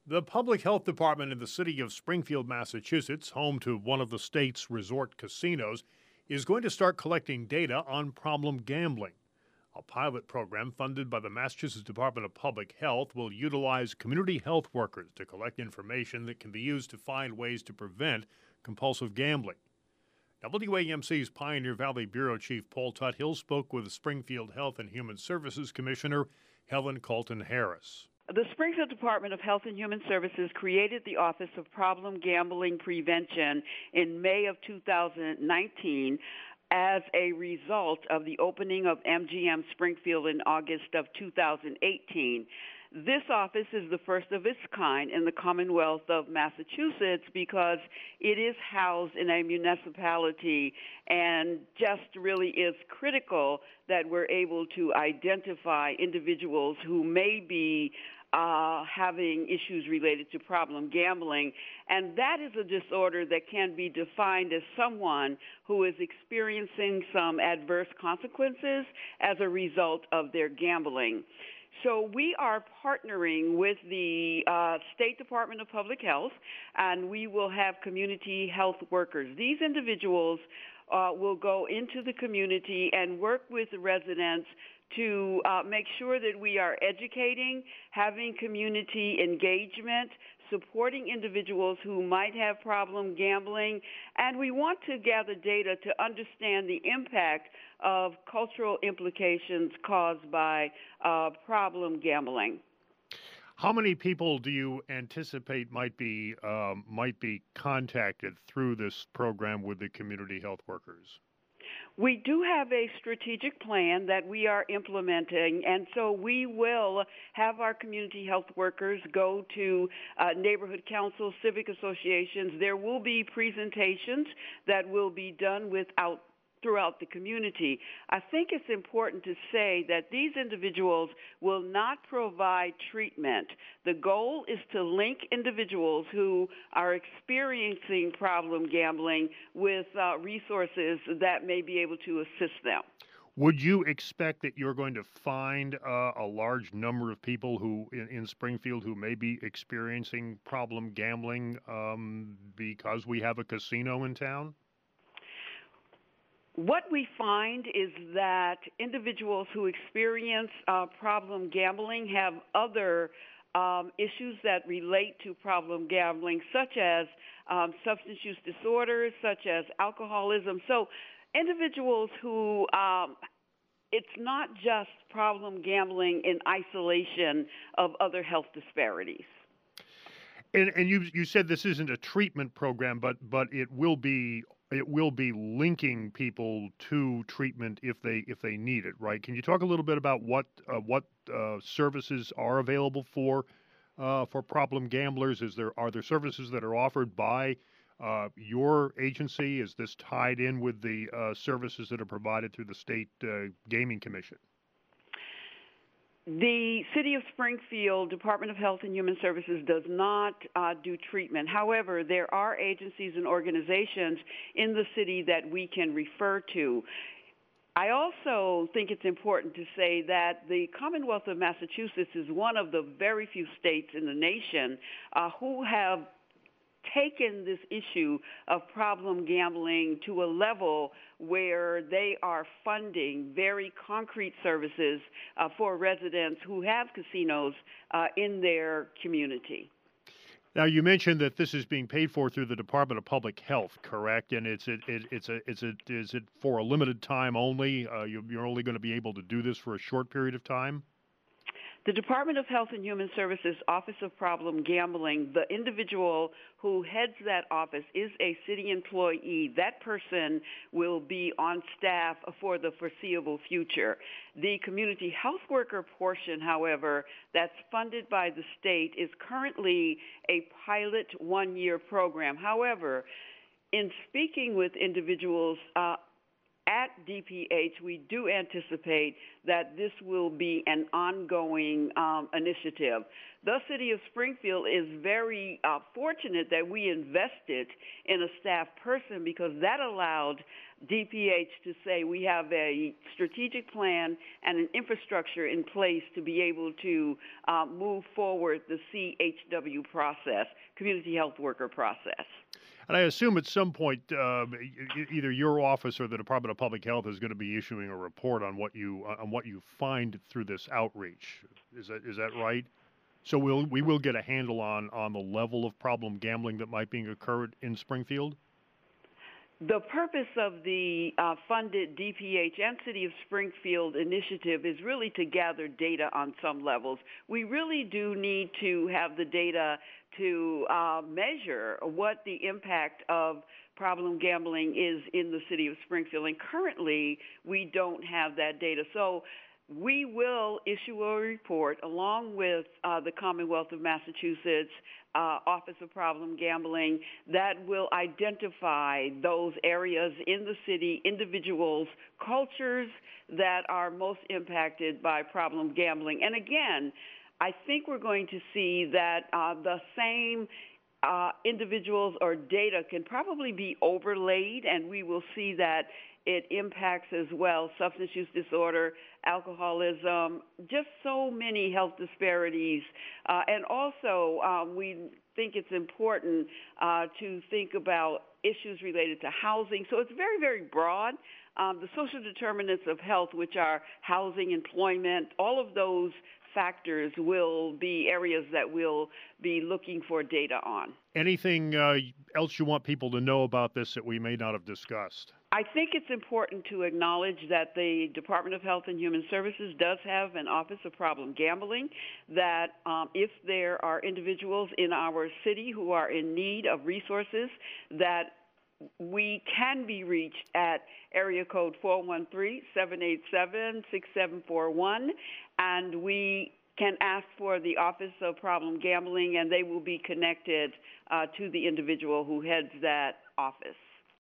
The Public Health Department in the city of Springfield, Massachusetts, home to one of the state's resort casinos, is going to start collecting data on problem gambling. A pilot program funded by the Massachusetts Department of Public Health will utilize community health workers to collect information that can be used to find ways to prevent compulsive gambling. WAMC's Pioneer Valley Bureau Chief Paul Tuthill spoke with Springfield Health and Human Services Commissioner Helen Colton Harris. The Springfield Department of Health and Human Services created the Office of Problem Gambling Prevention in May of 2019 as a result of the opening of MGM Springfield in August of 2018. This office is the first of its kind in the Commonwealth of Massachusetts because it is housed in a municipality and just really is critical that we're able to identify individuals who may be having issues related to problem gambling. And that is a disorder that can be defined as someone who is experiencing some adverse consequences as a result of their gambling. So we are partnering with the State Department of Public Health, and we will have community health workers. These individuals will go into the community and work with the residents to make sure that we are educating, having community engagement, supporting individuals who might have problem gambling, and we want to gather data to understand the impact of cultural implications caused by problem gambling. How many people do you anticipate might be contacted through this program with the community health workers? We do have a strategic plan that we are implementing, and so we will have our community health workers go to neighborhood councils, civic associations. There will be presentations that will be done throughout the community. I think it's important to say that these individuals will not provide treatment. The goal is to link individuals who are experiencing problem gambling with resources that may be able to assist them. Would you expect that you're going to find a large number of people who in Springfield who may be experiencing problem gambling because we have a casino in town? What we find is that individuals who experience problem gambling have other issues that relate to problem gambling, such as substance use disorders, such as alcoholism. So individuals who it's not just problem gambling in isolation of other health disparities. And you said this isn't a treatment program, but it will be linking people to treatment if they need it, right? Can you talk a little bit about what services are available for problem gamblers? Are there services that are offered by your agency? Is this tied in with the services that are provided through the State Gaming Commission? The City of Springfield Department of Health and Human Services does not do treatment. However, there are agencies and organizations in the city that we can refer to. I also think it's important to say that the Commonwealth of Massachusetts is one of the very few states in the nation who have taken this issue of problem gambling to a level where they are funding very concrete services for residents who have casinos in their community. Now, you mentioned that this is being paid for through the Department of Public Health, correct? And is it for a limited time only? You're only going to be able to do this for a short period of time? The Department of Health and Human Services Office of Problem Gambling, the individual who heads that office is a city employee. That person will be on staff for the foreseeable future. The community health worker portion, however, that's funded by the state is currently a pilot one-year program. However, in speaking with individuals at DPH, we do anticipate that this will be an ongoing initiative. The City of Springfield is very fortunate that we invested in a staff person because that allowed DPH to say we have a strategic plan and an infrastructure in place to be able to move forward the CHW process, community health worker process. And I assume at some point, either your office or the Department of Public Health is going to be issuing a report on what you find through this outreach. Is that right? So we will get a handle on the level of problem gambling that might be occurred in Springfield? The purpose of the funded DPH and City of Springfield initiative is really to gather data on some levels. We really do need to have the data to measure what the impact of problem gambling is in the City of Springfield. And currently, we don't have that data. So we will issue a report along with the Commonwealth of Massachusetts Office of Problem Gambling that will identify those areas in the city, individuals, cultures that are most impacted by problem gambling. And again, I think we're going to see that the same individuals or data can probably be overlaid, and we will see that it impacts as well substance use disorder, alcoholism, just so many health disparities. And also, we think it's important to think about issues related to housing. So it's very, very broad. The social determinants of health, which are housing, employment, all of those factors will be areas that we'll be looking for data on. Anything else you want people to know about this that we may not have discussed? I think it's important to acknowledge that the Department of Health and Human Services does have an Office of Problem Gambling, that if there are individuals in our city who are in need of resources, that we can be reached at area code 413-787-6741, and we can ask for the Office of Problem Gambling, and they will be connected to the individual who heads that office.